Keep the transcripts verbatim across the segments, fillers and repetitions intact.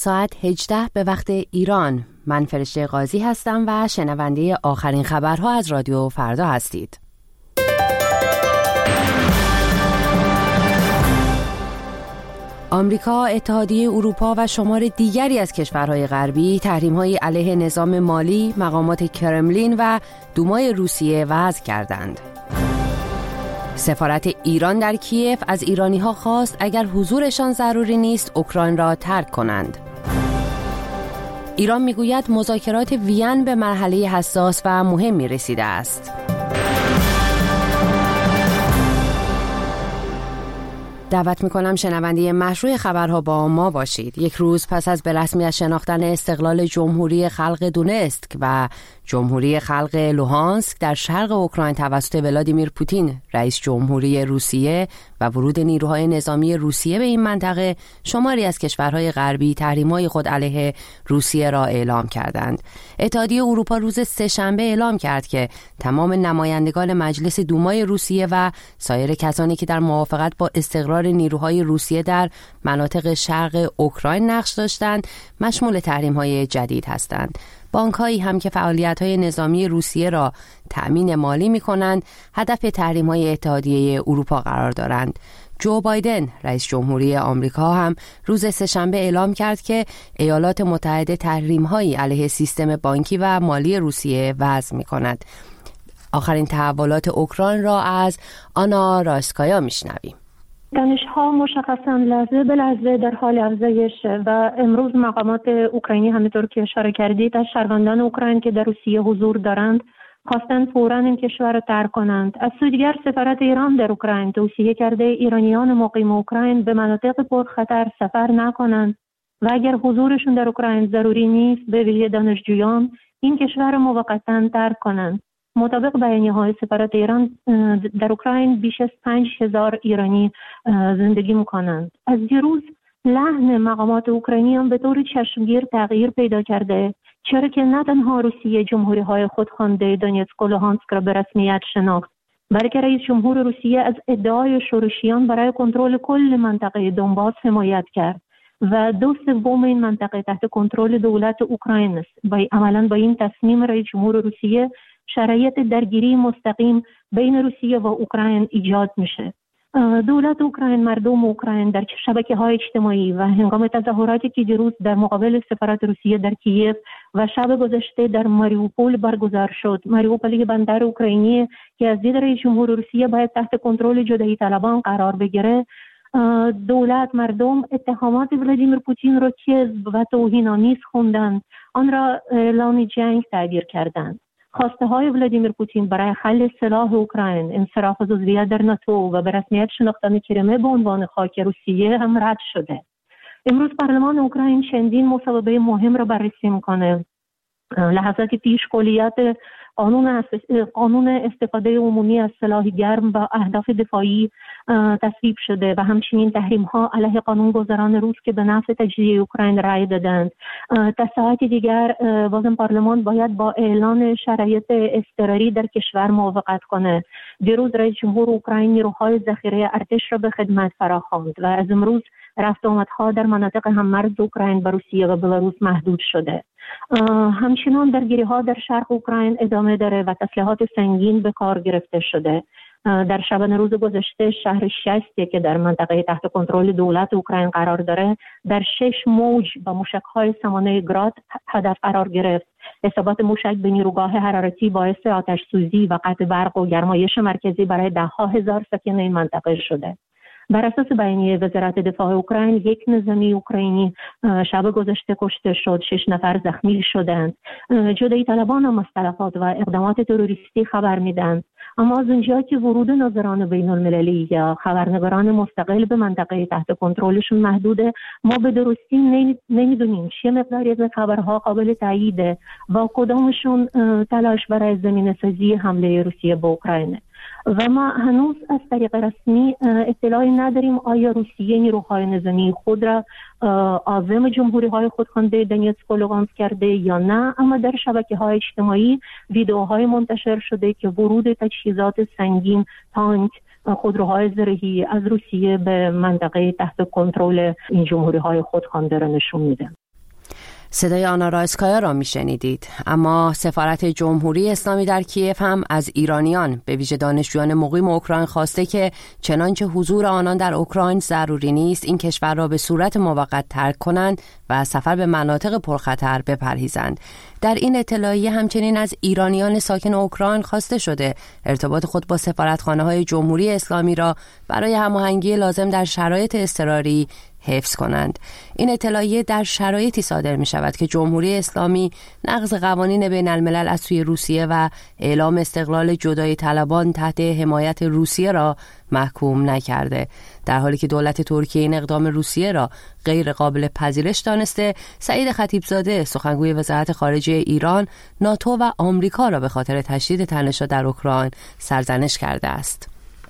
ساعت هجده به وقت ایران. من فرشته قاضی هستم و شنونده آخرین خبرها از رادیو فردا هستید. آمریکا، اتحادیه اروپا و شمار دیگری از کشورهای غربی تحریم‌های علیه نظام مالی، مقامات کرملین و دومای روسیه وضع کردند. سفارت ایران در کیف از ایرانی‌ها خواست اگر حضورشان ضروری نیست اوکراین را ترک کنند. ایران میگوید مذاکرات وین به مرحله حساس و مهمی رسیده است. دعوت میکنم شنونده مشروع خبرها با ما باشید. یک روز پس از به رسمیت شناختن استقلال جمهوری خلق دونتسک و جمهوری خلق لوهانسک در شرق اوکراین توسط ولادیمیر پوتین رئیس جمهوری روسیه و ورود نیروهای نظامی روسیه به این منطقه، شماری از کشورهای غربی تحریم‌های خود علیه روسیه را اعلام کردند. اتحادیه اروپا روز سه‌شنبه اعلام کرد که تمام نمایندگان مجلس دومای روسیه و سایر کسانی که در موافقت با استقرار نیروهای روسیه در مناطق شرق اوکراین نقش داشتند مشمول تحریم‌های جدید هستند. بانک‌هایی هم که فعالیت‌های نظامی روسیه را تأمین مالی می‌کنند هدف تحریم‌های اتحادیه اروپا قرار دارند. جو بایدن رئیس جمهوری آمریکا هم روز سه‌شنبه اعلام کرد که ایالات متحده تحریم‌هایی علیه سیستم بانکی و مالی روسیه وضع می‌کند. آخرین تحولات اوکراین را از آنا راسکایا می‌شنویم. تنش‌ها مشخصاً لحظه به لحظه در حال افزایش و امروز مقامات اوکراینی همونطور که اشاره کردید از شهروندان اوکراین که در روسیه حضور دارند خواستند فوراً این کشور را ترک کنند. از سوی دیگر سفارت ایران در اوکراین توصیه کرده ایرانیان مقیم اوکراین به مناطق پرخطر سفر نکنند و اگر حضورشون در اوکراین ضروری نیست به ویژه دانشجویان این کشور را موقتاً ترک کنند. مطابق بیانیه‌های سفارت ایران در اوکراین بیش از پنج هزار ایرانی زندگی می‌کنند. از دیروز لحن مقامات اوکراینی هم به طور چشمگیر تغییر پیدا کرده، چرا که نه تنها روسیه جمهوری‌های خودخوانده دونتسک و لوهانسک را به رسمیت شناخت، بلکه رئیس جمهور روسیه از ادعای شورشیان برای کنترل کل منطقه دونباس حمایت کرد و دو سوم این منطقه تحت کنترل دولت اوکراین است. با عملاً با این تصمیم رئیس جمهور روسیه شرایط درگیری مستقیم بین روسیه و اوکراین ایجاد میشه. دولت اوکراین، مردم اوکراین در شبکه‌های اجتماعی و هنگام تظاهراتی که دیروز در مقابل سفارت روسیه در کیف و شب گذشته در ماریوپول برگزار شد، ماریوپول بندر اوکراینی که از دید رئیس جمهور روسیه باید تحت کنترل جدایی طلبان قرار بگیره، دولت مردم اتهامات ولادیمیر پوتین را کذب و توهین‌آمیز خوندند، آن را اعلان جنگ تعبیر کردند. خواسته های ولادیمیر پوتین برای حل سلاح اوکراین، انصراف از عضویت در ناتو و به رسمیت شناختن کریمه به عنوان خاک روسیه هم رد شده. امروز پارلمان اوکراین چندین مصوبه مهم را بررسی میکنه. لحظاتی پیش کلیات قانون قانون استفاده عمومی از سلاح گرم و اهداف دفاعی تصویب شده و همچنین تحریم ها علیه قانونگذاران روس که به نفع تجزیه اوکراین رأی دادند. تا ساعتی دیگر بازم پارلمان باید با اعلان شرایط اضطراری در کشور موافقت کنه. دیروز رئیس جمهور اوکراین نیروهای ذخیره ارتش را به خدمت فراخواند و از امروز رفت آمدها در مناطق هممرز اوکراین با روسیه و بلاروس محدود شده. همچنان درگیری‌ها در شرق اوکراین ادامه داره و تسلیحات سنگین به کار گرفته شده. در شبانه روز گذشته شهر شستی که در منطقه تحت کنترل دولت اوکراین قرار داره در شش موج با موشک‌های سامانه گراد هدف قرار گرفت. اصابات موشک به نیروگاه حرارتی باعث آتش سوزی و قطع برق و گرمایش مرکزی برای ده‌ها هزار ساکن این منطقه شده. بر اساس بیانیه وزارت دفاع اوکراین یک نظامی اوکراینی شب گذشته کشته شد، شش نفر زخمی شدند. جدایی طلبان هم از تلفات و اقدامات تروریستی خبر میدن، اما از اونجا که ورود ناظران بین المللی یا خبرنگاران مستقل به منطقه تحت کنترلشون محدوده، ما به درستی نمیدونیم چه مقداری از خبرها قابل تاییده و کدامشون تلاش برای زمینه سازی حمله روسیه به اوکراینه. و ما هنوز از طریق رسمی اطلاعی نداریم آیا روسیه نیروهای نظامی خود را عازم جمهوری‌های خودخوانده دونتسک و لوگانسک کرده یا نه، اما در شبکه‌های اجتماعی ویدئوهای منتشر شده که ورود تجهیزات سنگین، تانک، خودروهای زرهی از روسیه به منطقه تحت کنترل این جمهوری‌های خودخوانده را نشون میده. صدای آنا رایسکایا را میشنیدید. اما سفارت جمهوری اسلامی در کیف هم از ایرانیان به ویژه دانشجویان مقیم اوکراین خواسته که چنانچه حضور آنان در اوکراین ضروری نیست، این کشور را به صورت موقت ترک کنند و از سفر به مناطق پرخطر بپرهیزند. در این اطلاعیه همچنین از ایرانیان ساکن اوکراین خواسته شده ارتباط خود با سفارتخانه‌های جمهوری اسلامی را برای هماهنگی لازم در شرایط اضطراری حفظ کنند. این اطلاعیه در شرایطی صادر می شود که جمهوری اسلامی نقض قوانین بین الملل از سوی روسیه و اعلام استقلال جدایی طلبان تحت حمایت روسیه را محکوم نکرده. در حالی که دولت ترکیه این اقدام روسیه را غیر قابل پذیرش دانسته، سعید خطیبزاده سخنگوی وزارت خارجه ایران ناتو و آمریکا را به خاطر تشدید تنش‌ها در اوکراین سرزنش کرده است.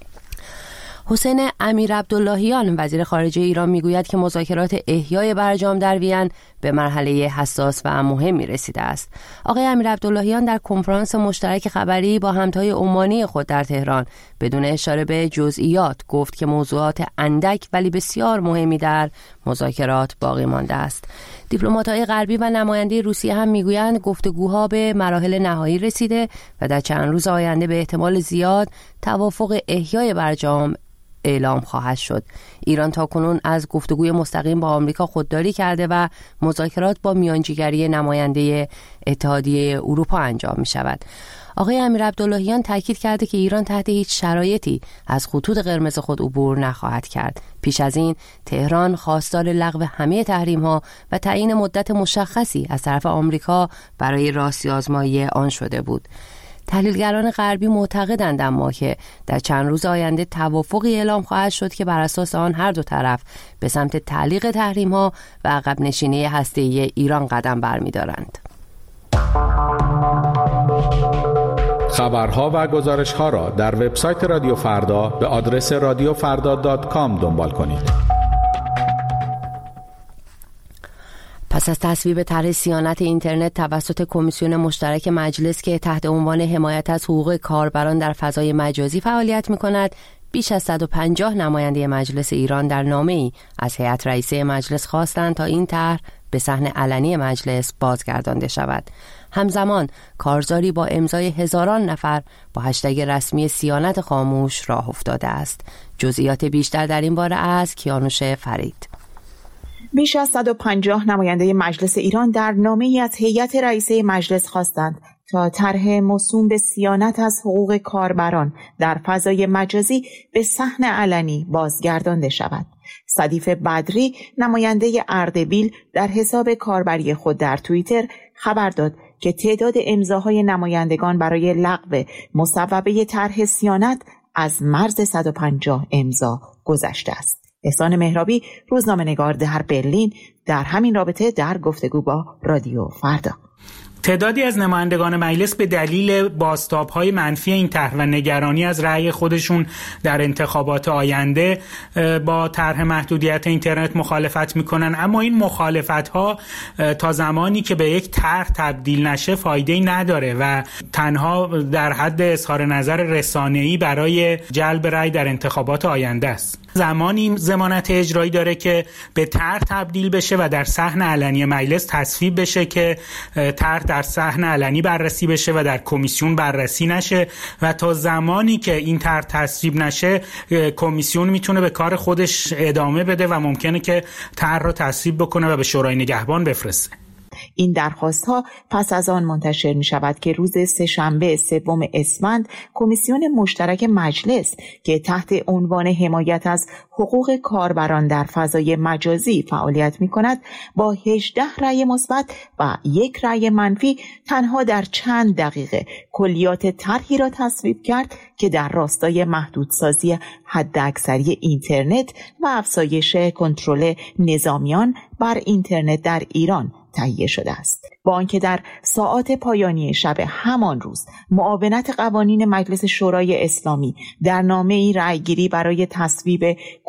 حسین امیر عبداللهیان وزیر خارجه ایران میگوید که مذاکرات احیای برجام در وین به مرحله حساس و مهمی رسیده است. آقای امیر عبداللهیان در کنفرانس مشترک خبری با همتای عمانی خود در تهران بدون اشاره به جزئیات گفت که موضوعات اندک ولی بسیار مهمی در مذاکرات باقی مانده است. دیپلمات‌های غربی و نماینده روسیه هم میگویند گفتگوها به مراحل نهایی رسیده و در چند روز آینده به احتمال زیاد توافق احیای برجام اعلام خواهد شد. ایران تاکنون از گفتگوی مستقیم با آمریکا خودداری کرده و مذاکرات با میانجیگری نماینده اتحادیه اروپا انجام می شود. آقای امیر عبداللهیان تاکید کرده که ایران تحت هیچ شرایطی از خطوط قرمز خود عبور نخواهد کرد. پیش از این تهران خواستار لغو همه تحریم‌ها و تعیین مدت مشخصی از طرف آمریکا برای راستی آزمایی آن شده بود. تحلیلگران غربی معتقدند اما که در چند روز آینده توافقی اعلام خواهد شد که بر اساس آن هر دو طرف به سمت تعلیق تحریم‌ها و عقب نشینی هسته‌ای ایران قدم برمی‌دارند. خبرها و گزارش‌ها را در وبسایت رادیو فردا به آدرس رادیو فردا دات کام دنبال کنید. پس از تصویب طرح صیانت اینترنت توسط کمیسیون مشترک مجلس که تحت عنوان حمایت از حقوق کاربران در فضای مجازی فعالیت می‌کند، بیش از صد و پنجاه نماینده مجلس ایران در نامه‌ای از هیئت رئیسه مجلس خواستند تا این طرح به صحن علنی مجلس بازگردانده شود. همزمان کارزاری با امضای هزاران نفر با هشتگ رسمی صیانت خاموش راه افتاده است. جزئیات بیشتر در این باره از کیانوش فرید. بیش از صد و پنجاه نماینده مجلس ایران در نامه‌ای از هیئت رئیسه مجلس خواستند تا طرح موسوم به صیانت از حقوق کاربران در فضای مجازی به صحن علنی بازگردانده شود. صدیف بدری نماینده اردبیل در حساب کاربری خود در توییتر خبر داد که تعداد امضاهای نمایندگان برای لغو مصوبه طرح صیانت از مرز صد و پنجاه امضا گذشته است. احسان مهرابی، روزنامه‌نگار در برلین، در همین رابطه در گفتگو با رادیو فردا: تعدادی از نمایندگان مجلس به دلیل بازتاب‌های منفی این طرح و نگرانی از رأی خودشون در انتخابات آینده با طرح محدودیت اینترنت مخالفت میکنن، اما این مخالفت‌ها تا زمانی که به یک طرح تبدیل نشه فایده‌ای نداره و تنها در حد اظهار نظر رسانه‌ای برای جلب رأی در انتخابات آینده است. زمانی ضمانت اجرایی داره که به طرح تبدیل بشه و در صحن علنی مجلس تصویب بشه که طرح در صحن علنی بررسی بشه و در کمیسیون بررسی نشه، و تا زمانی که این طرح تصویب نشه کمیسیون میتونه به کار خودش ادامه بده و ممکنه که طرح رو تصویب بکنه و به شورای نگهبان بفرسته. این درخواست ها پس از آن منتشر می شود که روز سه‌شنبه سوم اسفند کمیسیون مشترک مجلس که تحت عنوان حمایت از حقوق کاربران در فضای مجازی فعالیت می کند با هجده رأی مثبت و یک رأی منفی تنها در چند دقیقه کلیات طرحی را تصویب کرد که در راستای محدودسازی حداکثری اینترنت و افزایش کنترل نظامیان بر اینترنت در ایران تهیه شده است. با آنکه در ساعات پایانی شب همان روز معاونت قوانین مجلس شورای اسلامی در نامه‌ای رأیگیری برای تصویب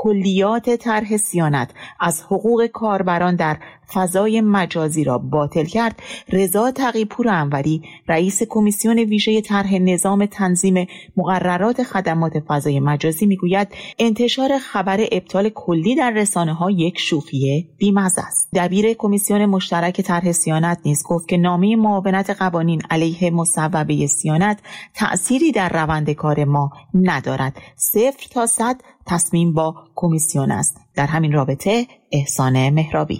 کلیات طرح صیانت از حقوق کاربران در فضای مجازی را باطل کرد، رضا تقی‌پور انوری، رئیس کمیسیون ویژه طرح نظام تنظیم مقررات خدمات فضای مجازی میگوید انتشار خبر ابطال کلی در رسانه‌ها یک شوخی بی‌مزه است. دبیر کمیسیون مشترک طرح صیانت نیز گفت که نامه معاونت قوانین علیه مصوبه صیانت تأثیری در روند کار ما ندارد. صفر تا صد تصمیم با کمیسیون است. در همین رابطه احسان مهرابی: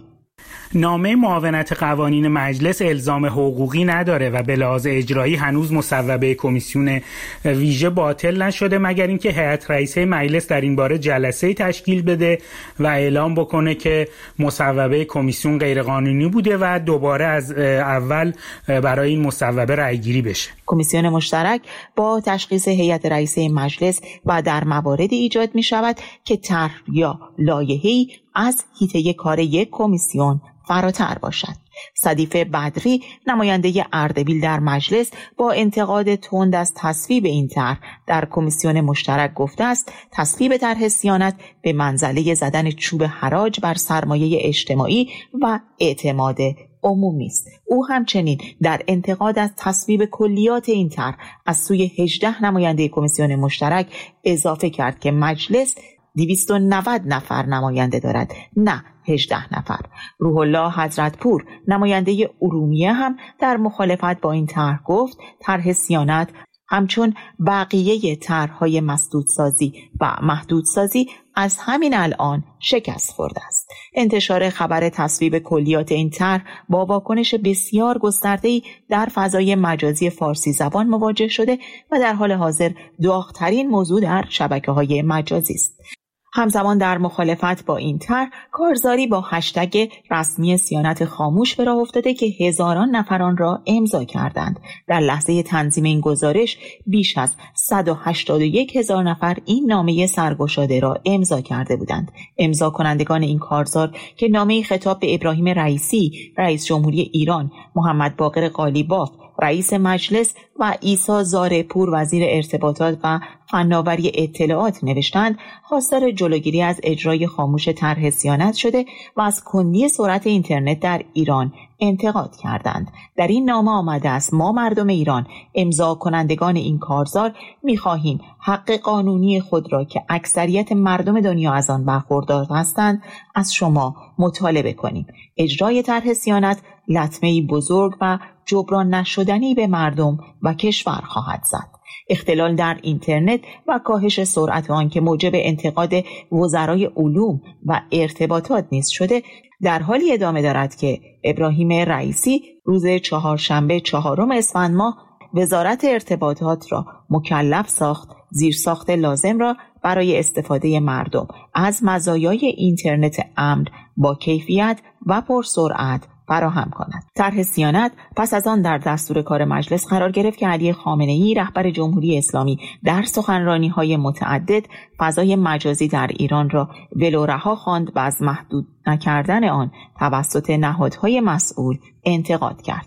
نامه معاونت قوانین مجلس الزام حقوقی نداره و به لحاظ اجرایی هنوز مصوبه کمیسیون ویژه باطل نشده، مگر اینکه هیئت رئیسه مجلس در این باره جلسه تشکیل بده و اعلام بکنه که مصوبه کمیسیون غیرقانونی بوده و دوباره از اول برای این مصوبه رأی‌گیری بشه. کمیسیون مشترک با تشخیص هیئت رئیسه مجلس و در مواردی ایجاد می شود که طرح یا لایحه‌ای از حیطه کار یک کمیسیون فراتر باشد. صدیف بدری، نماینده اردبیل در مجلس، با انتقاد تند از تصویب این طرح در کمیسیون مشترک گفته است تصویب طرح صیانت به منزله زدن چوب حراج بر سرمایه اجتماعی و اعتماد عمومی است. او همچنین در انتقاد از تصویب کلیات این طرح از سوی هجده نماینده کمیسیون مشترک اضافه کرد که مجلس دویست و نود نفر نماینده دارد، نه هجده نفر. روح الله حضرتپور، نماینده ارومیه، هم در مخالفت با این طرح گفت طرح صیانت همچون بقیه طرح‌های مسدودسازی و محدودسازی از همین الان شکست خورده است. انتشار خبر تصویب کلیات این طرح با واکنش بسیار گسترده‌ای در فضای مجازی فارسی زبان مواجه شده و در حال حاضر داغ‌ترین موضوع در شبکه‌های مجازی است. همزمان در مخالفت با این طرح، کارزاری با هشتگ رسمی صیانت خاموش به راه افتاده که هزاران نفر آن را امضا کردند. در لحظه تنظیم این گزارش بیش از صد و هشتاد و یک هزار نفر این نامه سرگشاده را امضا کرده بودند. امضا کنندگان این کارزار که نامه خطاب به ابراهیم رئیسی، رئیس جمهوری ایران، محمد باقر قالیباف، رئیس مجلس و عیسی زارپور، وزیر ارتباطات و فناوری اطلاعات، نوشتند خواستار جلوگیری از اجرای خاموش طرح صیانت شده و از کندی سرعت اینترنت در ایران انتقاد کردند. در این نامه آمده است ما مردم ایران، امضا کنندگان این کارزار، می‌خواهیم حق قانونی خود را که اکثریت مردم دنیا از آن برخوردار هستند از شما مطالبه کنیم. اجرای طرح صیانت لطمه‌ای بزرگ و جبران نشدنی به مردم و کشور خواهد زد. اختلال در اینترنت و کاهش سرعت آن که موجب انتقاد وزرای علوم و ارتباطات نیز شده، در حالی ادامه دارد که ابراهیم رئیسی روز چهارشنبه چهارم اسفند ماه وزارت ارتباطات را مکلف ساخت زیرساخت لازم را برای استفاده مردم از مزایای اینترنت امن با کیفیت و پرسرعت فراهم کند. طرح صیانت پس از آن در دستور کار مجلس قرار گرفت که علی خامنه‌ای، رهبر جمهوری اسلامی، در سخنرانی‌های متعدد فضای مجازی در ایران را ولو رها خواند و از محدود نکردن آن توسط نهادهای مسئول انتقاد کرد.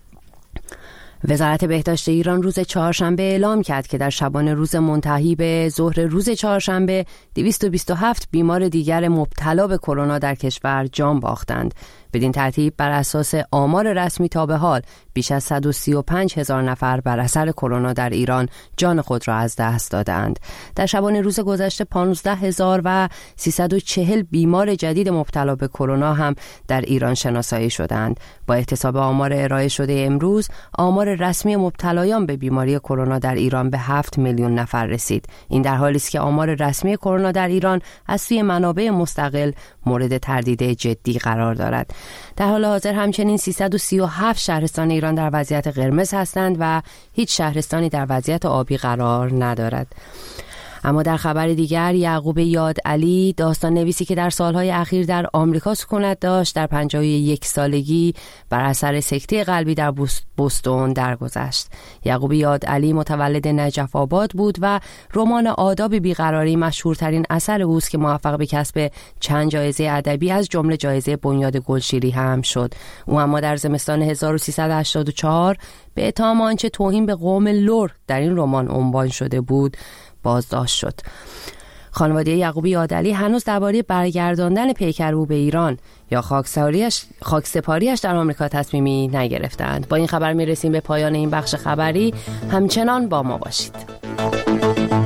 وزارت بهداشت ایران روز چهارشنبه اعلام کرد که در شبانه روز منتهی به ظهر روز چهارشنبه دویست و بیست و هفت بیمار دیگر مبتلا به کرونا در کشور جان باختند. بدین ترتیب بر اساس آمار رسمی تا به حال بیش از صد و سی و پنج هزار نفر بر اثر کرونا در ایران جان خود را از دست دادند. در شبانه روز گذشته پانزده هزار و سیصد و چهل بیمار جدید مبتلا به کرونا هم در ایران شناسایی شدند. با احتساب آمار ارائه شده امروز، آمار رسمی مبتلایان به بیماری کرونا در ایران به هفت میلیون نفر رسید. این در حالی است که آمار رسمی کرونا در ایران از سوی منابع مستقل مورد تردید جدی قرار دارد. در حال حاضر همچنین سیصد و سی و هفت شهرستان ایران در وضعیت قرمز هستند و هیچ شهرستانی در وضعیت آبی قرار ندارد. اما در خبر دیگر، یعقوب یادعلی، داستان نویسی که در سالهای اخیر در آمریکا سکونت داشت، در پنجاه و یک سالگی بر اثر سکته قلبی در بوستون درگذشت. یعقوب یادعلی متولد نجف آباد بود و رمان آداب بیقراری مشهورترین اثر اوست که موفق به کسب چند جایزه ادبی از جمله جایزه بنیاد گلشیری هم شد. او اما در زمستان هزار و سیصد و هشتاد و چهار به اتهام آنچه توهین به قوم لور در این رمان عنوان شده بود بازداشت شد. خانواده یعقوبی عادلی هنوز درباره برگرداندن پیکر او به ایران یا خاکسپاریش خاکسپاریش در آمریکا تصمیمی نگرفتند. با این خبر میرسیم به پایان این بخش خبری. همچنان با ما باشید.